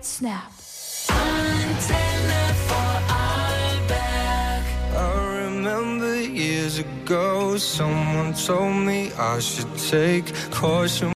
it snap. Antenna for Albert. I remember years ago, someone told me I should take caution.